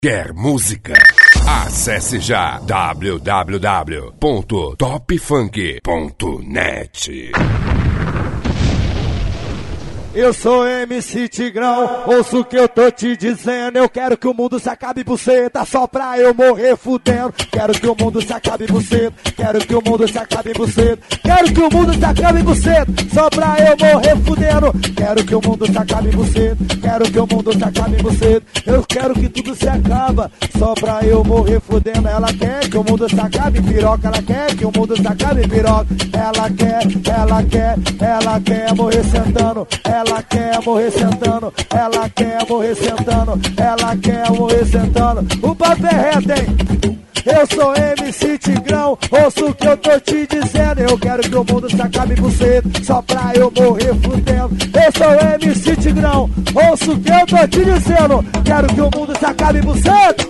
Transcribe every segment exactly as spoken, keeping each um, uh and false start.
Quer música? Acesse já w w w ponto top funk ponto net. Eu sou M C Tigrão, ouço o que eu tô te dizendo. Eu quero que o mundo se acabe buceta, só pra eu morrer fudendo. Quero que o mundo se acabe buceta, quero que o mundo se acabe buceta. Quero que o mundo se acabe buceta, só pra eu morrer fudendo. Quero que o mundo se acabe buceta, quero que o mundo se acabe buceta. Eu quero que tudo se acaba, só pra eu morrer fudendo. Ela quer que o mundo se acabe piroca, ela quer que o mundo se acabe piroca. Ela quer, ela quer, ela quer morrer sentando. Ela quer morrer sentando, ela quer morrer sentando, ela quer morrer sentando. O papo é reto, hein? Eu sou M C Tigrão, ouço o que eu tô te dizendo. Eu quero que o mundo se acabe buceta, só pra eu morrer fudendo. Eu sou M C Tigrão, ouço o que eu tô te dizendo. Quero que o mundo se acabe buceta.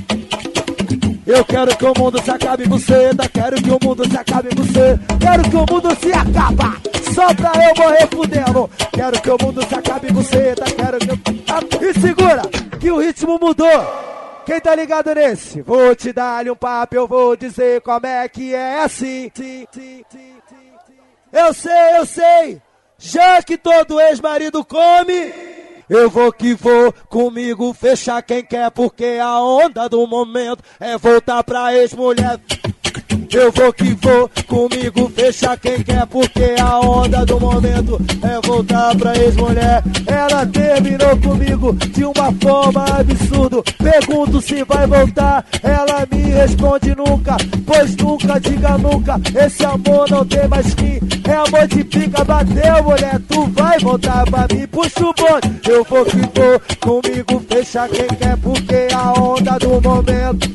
Eu quero que o mundo se acabe buceta, quero que o mundo se acabe buceta. Quero que o mundo se acaba, só pra eu morrer fudendo. Quero que o mundo se acabe buceta, quero que eu... E segura, que o ritmo mudou. Quem tá ligado nesse? Vou te dar-lhe um papo, eu vou dizer como é que é assim. Sim, sim, sim, sim. Eu sei, eu sei, já que todo ex-marido come, eu vou que vou, comigo fechar quem quer, porque a onda do momento é voltar pra ex-mulher. Eu vou que vou, comigo fechar quem quer, porque a onda do momento é voltar pra ex-mulher. Ela terminou comigo de uma forma absurda. Pergunto se vai voltar, ela me responde nunca. Pois nunca, diga nunca, esse amor não tem mais fim. É amor de pica, bateu mulher, tu vai voltar pra mim. Puxa o bonde, eu vou que vou, comigo fechar quem quer, porque a onda do momento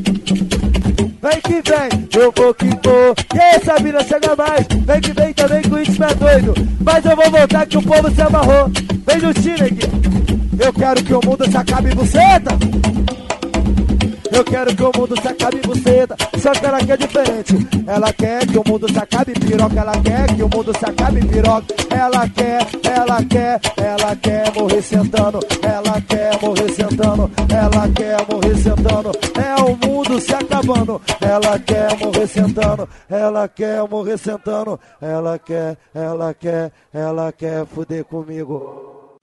vem que vem, eu vou que vou. E essa mina chega mais. Vem que vem também que o ritmo é doido. Mas eu vou voltar que o povo se amarrou. Vem no time aqui. Eu quero que o mundo se acabe buceta. Eu quero que o mundo se acabe buceta. Só que ela quer diferente. Ela quer que o mundo se acabe piroca. Ela quer que o mundo se acabe piroca. Ela quer, ela quer, ela quer morrer sentando. Ela quer morrer sentando. Ela quer morrer sentando. É o mundo se acabando. Ela quer morrer sentando. Ela quer morrer sentando. Ela quer, ela quer, ela quer fuder comigo.